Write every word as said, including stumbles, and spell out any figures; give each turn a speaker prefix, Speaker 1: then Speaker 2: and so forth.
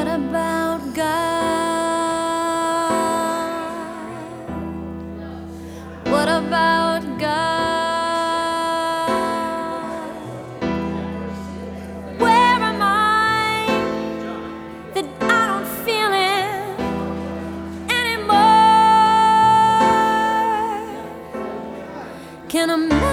Speaker 1: about God? What about God? Where am I that I don't feel Him anymore? Can a man